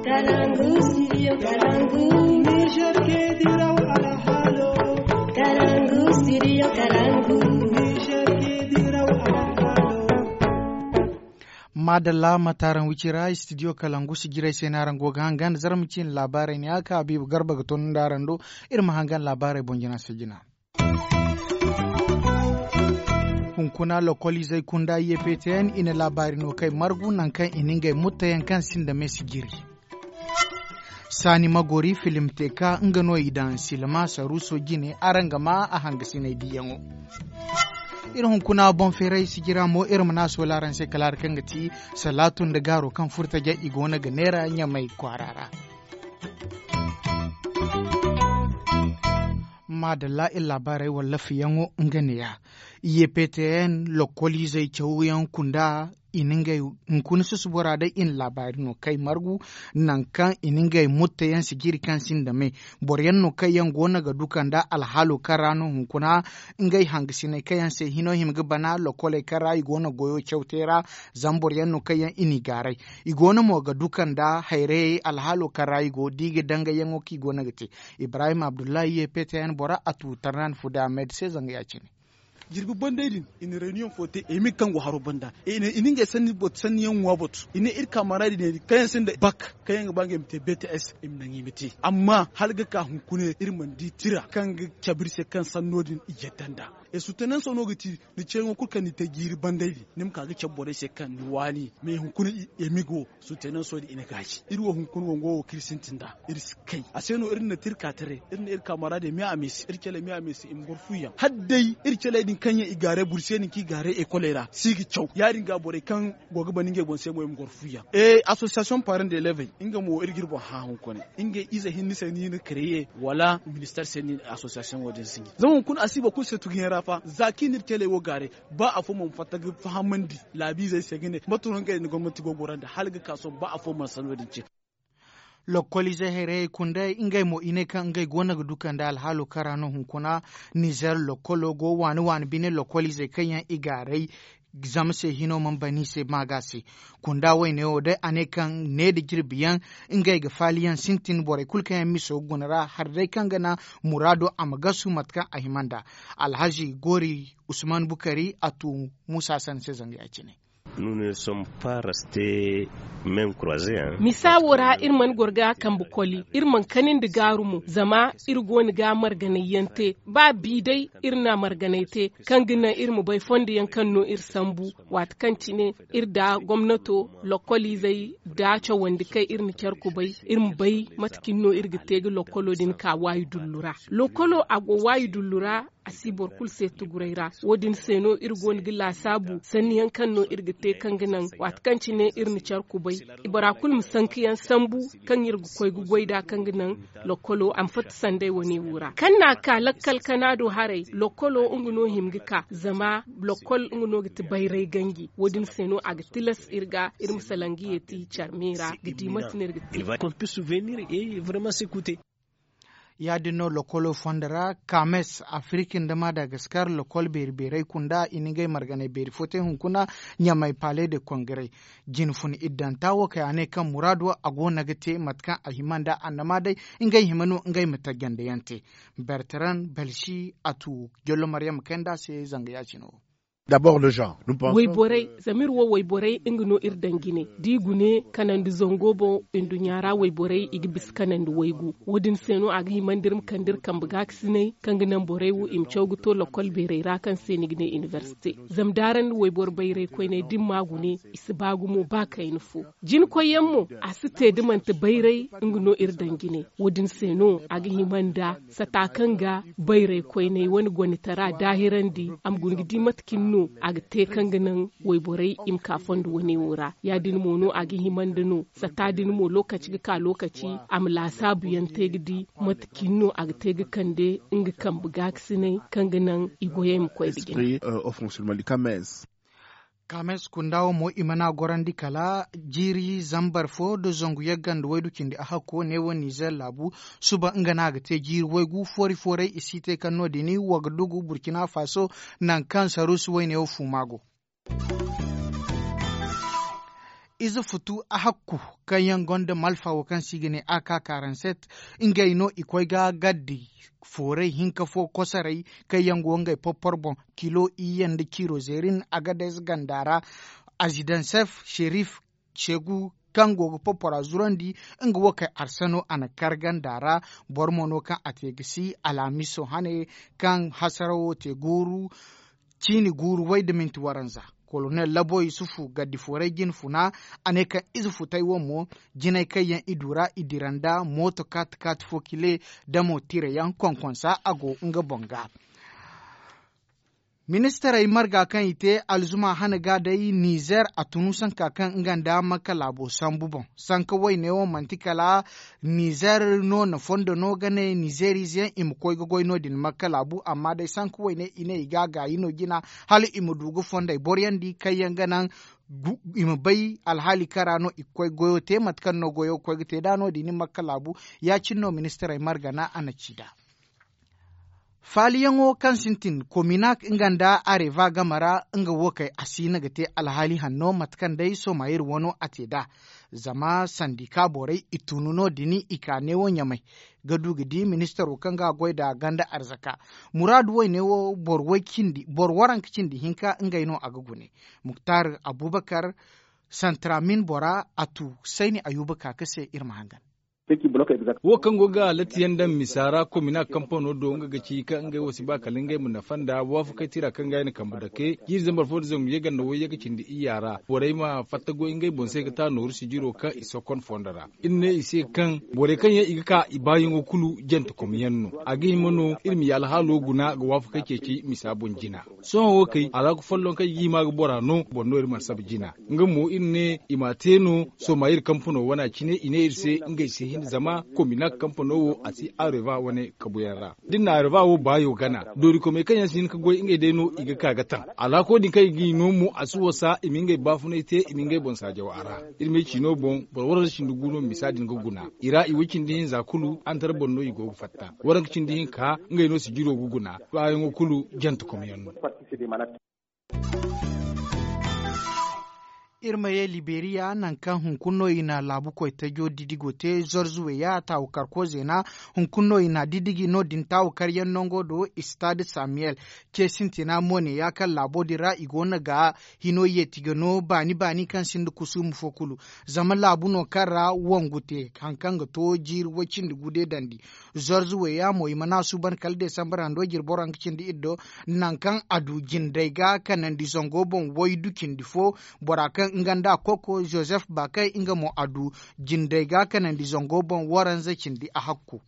Kalangu, studio Kalangu. Niger ke diraw ala halo. Kalangu, studio Kalangu. Niger ke diraw ala halo. Madalla mataran wicira studio Kalangu sigirai sai naran goga hangan zarmcin labarai ne aka Habibu Garba ga ton darando irin hangan labarai bonjina sigina. Hunkuna lokoli zai kunda YPTN ina labari no kai margu nan kan iningai mutayen kan sin da mai sigiri. Sani magori film teka ngano idan silma saruso gine arangama a hangasi na diyango. Irin hunkuna bon ferai sigira mo irin mana so laran sai kalar kan gati salatun da garo kan furta ja igona ga nera nya mai kwarara. Madalla in labarai wallafi yango nganiya YPTN lokoli zai kyauyan kunda iningai nkun su subora da in labari no kai margu nan kan iningai mutta yan sigiri kan sin da me boryan no kai yan gona ga dukan da alhalo karano hunkuna ingai hangisine kai yan se hino himga bana lokole karai gona goyo kyautera zambor yan no kai yan ini garai igona mo ga dukan da haire alhalo karai go dige danga yan oki gona gate Ibrahim Abdullahi YPTN bora atu tarnan fuda med se zanga ya cini jirbi banda idin in reunion fote emi kan haro banda inin ga sanni bot sanni yan wabot ina ir kamaradi ne kayan sin da bak kayan bange mte BTS im nan yimiti amma halga ka hunkune irman di tira kan ga kabirse kan sannodin ijetanda e sutanan sono gati ni cengo kulkan ni te jiri banda idin nim ka ga chabbore se kan ni wani me hunkune emigo sutanan so di ina gashi irwo hunkune wongo krisintinda iris kai aseno irin na tirka tare irin ir kamaradi mi amisi irkele mi amisi im gorfuya haddai irkele din kanya igare burseni ki gare e kolera sigi chow yarin ga bore kan goga baninge gonse mo em gorfuya association parents d'élèves inga mo irgirbo ha hon kone inga iza hinni seni ne créer wala ministère seni association wodin singi zaman kun asiba kun se tugin rafa zakinir tele wo gare ba afo mon fataga fahamandi labi zai segine maturan ga ni gwamnati gogoran da halga kaso ba afo man sanodin ce lokoli zahere kunda ingai mo ine kan ngai gona ga dukan da alhalo karano hunkuna Niger lokolo go wani bine lokoli zai kanyan igarai zamse hino man bani se magasi kunda wai ne ode ane kan ne da girbiyan ingai ga faliyan sintin bore kulkan miso gunara har dai kan gana murado amagasu matkan ahimanda Alhaji Gori Usman Bukari atu Musa San se zangi a cine. Nous ne sommes pas restés même croisés. Misa wora irman gorga kan bukoli irman kanin da garumu zama irgoni ga marganayante ba bidai irna marganaite kan gina irmu bai fondi yankan no ir sambu wat kanci ne irda gwamnato lokoli zai dace wanda kai irni kyarku bai irmu bai matkin no irgite ga lokolo din ka wayu dullura lokolo ago wayu dullura asibor kul se tuguraira wodin seno irgon gilla sabu sanni yankan no irgite kan ginan wat kanci ne irni charku bai ibara kul musankiyan sambu kan yirgu koy gugoida kan ginan lokolo am fat sande woni wura kanna ka lakkal kanado hare lokolo unguno himgika zama lokol unguno giti bayrai gangi wodin seno aga tilas irga irmusalangi yeti charmera gidi matner giti Il va qu'on puisse souvenir et vraiment s'écouter. Yadino lokolo fondara kames Afrikin da Madagascar lokol berberai kunda iningai margane beri fote hunkuna nyamai pale de kongre jinfun iddan tawo kayane kan murado agona gate matkan ahimanda annamadai ingai himanu ingai mutaganda yante Bertrand Belshi atu jollo Maryam Kenda se zanga yacino. D'abord le genre. Nous pensons Waiborai zamir wo waiborai ingino irdangine digune kanandi zongobo indunyara waiborai igibis kanandi waigu wodin seno aga himandirim kandir kambuga kisine kanginan borai wu imchogu to lokol bere rakan senigne university zamdaran waibor bayre koine dimmagune isbagu mu baka infu jin koyemmo asite dimanta bayrai ingino irdangine wodin seno aga himanda satakanga bayre koine wani gonitara dahirandi am gungidi matkin no aga te kanganan waiborai im kafon da wani wura ya din mono aga himandano sata din mo lokaci ka lokaci am la sabu yan tegdi matkinno aga tegi kande inga kan buga kisine kanganan igoyem koy digin au fonctionnement du CAMES. Kames kundawo mo imana gorandi kala jiri zambar fo do zongu yaggan do waydu kindi aha ko ne woni zel labu suba ngana ga te jiri waygu fori fore isite kanno dini wagdugu Burkina Faso nan kan sarusu wayne o fumago izu futu a hakku kan yan gonda malfa wa kan sigine aka karanset ingay no ikoy ga gaddi forai hinka fo kosarai kai yan gonga popporbon kilo iyan da kiro zerin agades gandara azidan sef sherif shegu kango popora zurandi inga wokai arsano ana kargan dara bormono kan ategisi alamiso hane kan hasarawo te guru chini guru wayda minti waranza colonel labo isufu gaddi forai gin funa ane kan izufu taiwo mo jinai kayan idura idiranda moto kat fokile damo tire yan konkonsa ago nga bonga. Ministar marga kan ite alzuma hana gadai Niger a tunusan kakan nganda maka labo sambubon sanka wai ne wo mantikala Niger no na fondo no gane Nigerizien im koy goy no din maka labu amma dai sanka wai ne ine igaga ino gina hali imudugo fonda boryandi kayan ganan ima bai alhali karano ikoy goyo te matkan no goyo koy te dano din maka labu ya cinno ministar marga na anacida. Faliyango kan sintin kominak inganda areva gamara inga wokai asina gate alhali hanno matkan dai so mayir wono ateda zama sandika borai itununo dini ikane wonya mai gadu gidi minister kanga goida ganda arzaka muradu wai newo borwaran kindi hinka inga ino agugune Muktar Abubakar Santramin Bora atu saini Ayuba kakase irma hangan wo kan goga latiyan dan misara ko mina kamfano do nga gaci ka nga wasi ba kalingai mun na fanda wa fu kai tira kan ga ni kamba da ke yir zambar fo zam yega no yega cindi iyara borai ma fatago ingai bon sai ka ta no rusi jiro ka iso kon fondara inne ise kan bore kan ya iga ka ibayin okulu jent ko miyanno agi mono ilmi yal halo guna ga wa fu kai ci misabon jina so wo kai ala ku follon kai yi ma ga bora no bonno irma sab jina ngamo inne imateno so mayir kamfano wana cine ine irse ingai se zama komina kamfano wo ati areva wane kabuyara din na areva wo bayo gana dori ko me kanya sin ka goy inge deno iga kaga tan ala ko din kai gi no mu asu wasa iminge bafune te iminge bon saje wa ara ilme chino bon bor wora shin duguno misadin guguna ira i wikin din zakulu antar bonno igo fatta waran cin din ka ngai no si jiro guguna bayan kulu jant ko miyanno irmaye Liberia nan kan hunkunno ina labu ko tajo didigo te zorzuwe ya ta ukar ko zena hunkunno ina didigi no din ta ukar yan nongo do Stade Samuel ke sintina mone ya kan labo dira igona ga hino ye tigano bani kan sindu kusum fokulu zaman labu no kara wongute hankan ga to jir wacin da gude dandi zorzuwe ya moy mana suban kalde sambarando jir boran kicin di iddo nan kan adu jindaiga kanan di zongo bon woy dukin difo borakan nganda koko Joseph Bakai inga mo adu jindaiga kanan di zongo bon waran zakin di a hakku.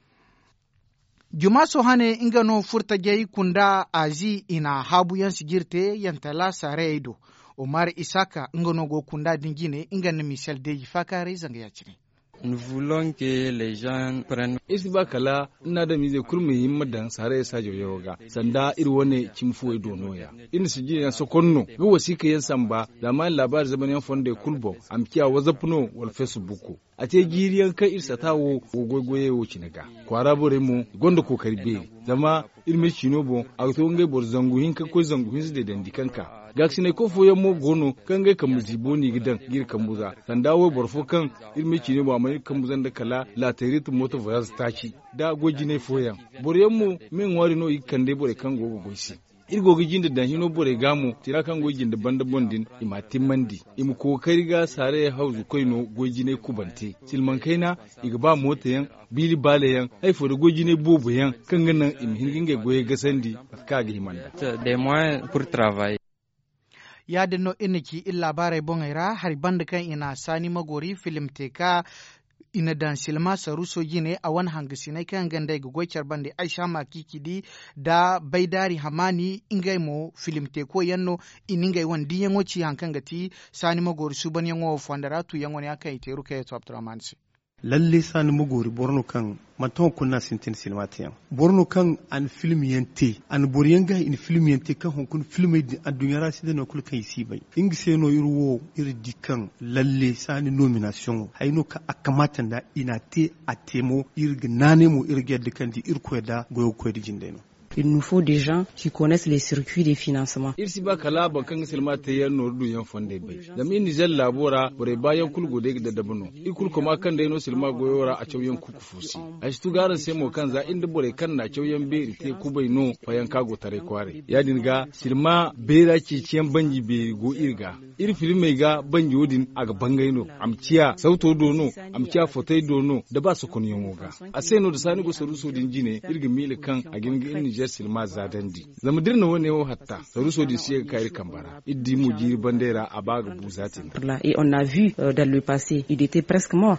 Juma Sohane inga no furta jai kunda azi ina habu yan sigirte yantala sareido. Omar Isaka inga no go kunda dingine inga na Michel Deji Fakare zanga ya cine. Nous voulons que les gens prennent. Isi ba kala ina da mize kurmi himma dan sare sa yoga sanda iri wone chimfu dono ya in su ji so konno go wasika yan samba da ma labar zaman yan fonde kulbo amkiya wazapno wal facebook a te giriyan kai irsa tawo gogoye wo cinaga kwara bore mu gondo ko karbe zama irme chinobo a to ngai bor zangu hinka ko zangu hinsu de dandikanka gaksine ko foye mo gono kange kamuziboni gidan gir kamuza sandawo borfo kan irme chinobo amai kamuzan da kala la teritu moto voyage tachi da gojine foyan boriyammu min wari no ikande bore kan gogo goisi irgo gijinde dan hino bore gamu tira kan gojinde banda bondin ima timmandi im kokari ga sare hauzu koino gojine kubante silman kaina iga ba mota yan bili bale yan ai fo da gojine bobo yan kan ganan im hinginge goye gasandi ka ga himanda des moyens pour travailler. Ya da no inaki illa barai bongaira har banda kan ina sani magori film teka ina dan silma saruso gine a wani hangasinai kan ganda ga goicar bande Aisha Makikidi da Baidari Hamani ingai mo film teko yanno iningai wandi yango ci hankan gati sani magori suban yango fondaratu yango ne aka iteru kai to Abdurrahman lalle sani magori borno kan maton kunna sintin silmatiyan borno kan an film yante an boriyanga in film yante kan hon kun film di adunyara sida no kul kan sibai ingi seno irwo irdi kan lalle sani nomination hayno ka akamata da ina te atemo irga nane mo irge de kan di irko da goyo ko di jindeno Il nous faut des gens qui connaissent les circuits de financement. Irsi ba kala ba kan silma ta yan no du yan fonde bai. Da min Niger labora bare bayan kulgo da dabano. Ikul kuma kan da yano silma goyora a cauyen kuku fusi. A shi tugaran sai mo kan za inda bare kan na cauyen beri te kubai no bayan kago tare kware. Ya dinga silma bera ci ciyan banji be go irga. Ir filme ga banji wodin aga bangaino. Amciya sauto dono, amciya fotai dono da ba su kun yoga. A sai no da sani go saruso din jine irga mili kan a gingin Niger silma zadandi. Zama dirna wone wo hatta saruso din siya kairi kambara. Iddi mu jiri bandera a baga buzatin. Et on a vu dans le passé, il était presque mort.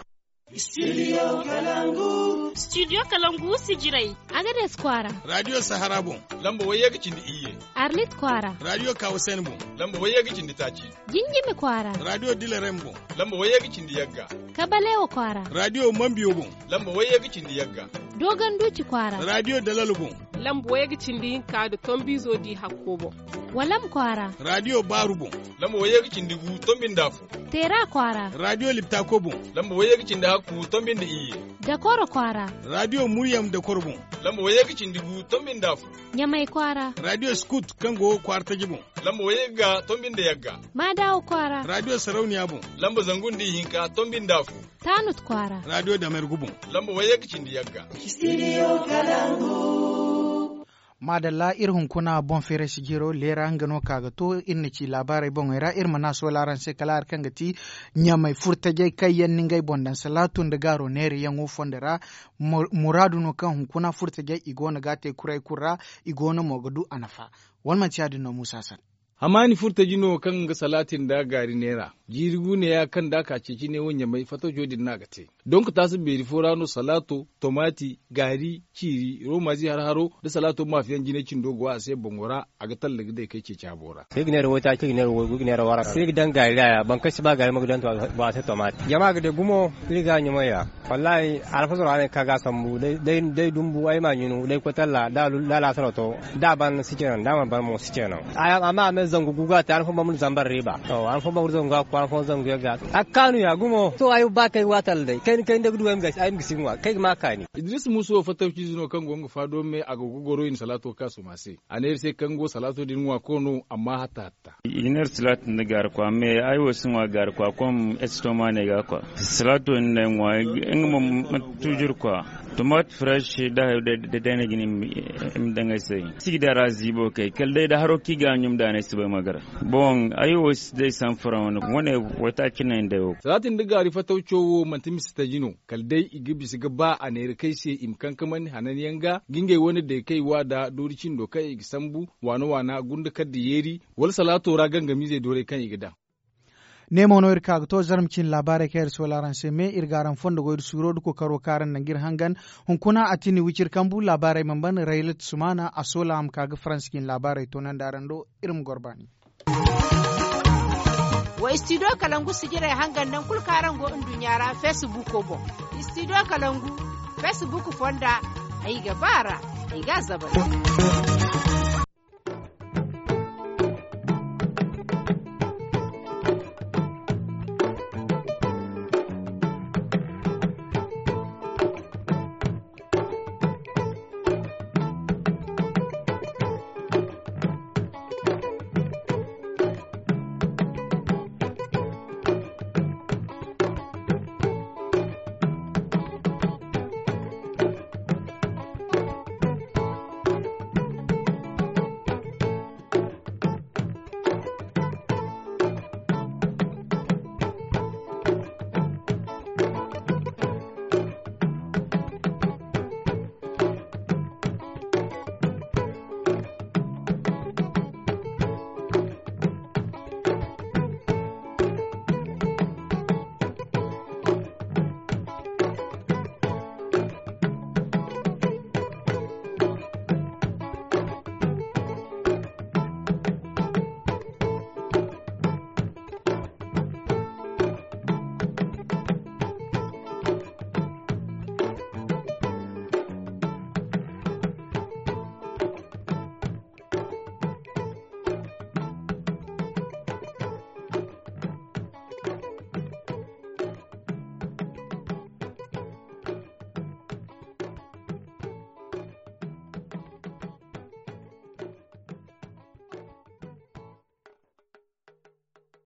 Studio Kalangu. Studio Kalangu Sijirai. Agades Kwara. Radio Saharabo. Lamba wayaga cindi iye. Arlit Kwara. Radio Kausenbo. Lamba wayaga cindi tachi. Jinjimi Kwara. Radio Dilerembo. Lamba wayaga cindi yagga. Kabalewo Kwara. Radio Mambiobo. Lamba wayaga cindi yagga. Dogon Duci Kwara. Radio Dalalubo. Lamba wayaga cindi ka da Tombizo di Hakobo. Walam Kwara. Radio Barubo. Lamba wayaga cindi gu Tombin Dafu. Tera Kwara. Radio Liptakobo. Lamba wayaga cindi haku Tombin da iye. Dakoro Kwara. Radio Muryam da Korbo. Lamba wayaga cindi gu Tombin Dafu. Nyamai Kwara. Radio Scoot Kango Kwarta Jibo. Lamba wayaga Tombin da yagga. Madawo Kwara. Radio Sarauniya Bo. Lamba zangun di hinka Tombin Dafu. Tanut Kwara. Radio Damer Gubo. Lamba wayaga cindi yagga. Studio Kalangu. Madalla irhun kuna bon fere sigiro lera ngano kaga to inna ci labarai bon era irma na so laran se kala kan gati nyamai furta jai kayan ningai bondan salatun da garo nere yango fondera muradu no kan hun kuna furta jai igona gate kurai kura igona mogadu anafa walman ci adin no musa san Hamani furta jino kan ga salatin da gari nera jirgu ne ya kan da kace ne wanya mai fato jodin na gate don ku tasu beri forano salato tomati gari ciri romazi har haro da salato mafiyan jine cin dogo a sai bongora a ga talle da kai ce cabora sai gine wata ce gine wara sai dan gari ya ban kashi ba gari magudan ba sai tomati jama'a ga da gumo riga ni maya wallahi alfazura ne kaga sambu dai dumbu ai ma nyinu dai ko talla da la sarato da ban sikenan da ban mu sikenan amma zangu guga ta alfa mamun zambar riba to alfa mamun zangu ko alfa zangu ya ga akanu ya gumo to ayu ba kai watal dai kai da gudu am gas ai mgisinwa kai ma kani Idris Muso fatauci zino kan gongo fado me agogo goro in salato kasu mase aner sai kango salato din wa kono amma hatta iner salat ne gar kwa me ai wasun wa gar kwa kom estoma ne ga kwa salato ne wa ngam tujur kwa tomat fresh da ne gini danga sai sigi da razibo kai kalde da haro ki ga nyum da ne su bai magara bon ayo dai san farawon wone wata kinan da yo salatin da gari fatauco mantimis ta jino kaldai igibi su ga ba a ne kai sai imkan kaman hanan yanga ginge wani da kai wa da doricin do kai sambu wana gunda kaddi yeri wal salato ra gangami zai dore kan igida Nemo no irka to zarmcin labare kair solaran se me irgaran fondo go suro ko karo karan nangir hangan hunkuna atini wicir kambu labare mamban railat sumana asola am kaga franskin labare to nan darando irum gorbani wa studio kalangu sigire hangan nan kul karan go dunyara facebook ko bo studio kalangu facebook fonda ai gabara ai ga zabara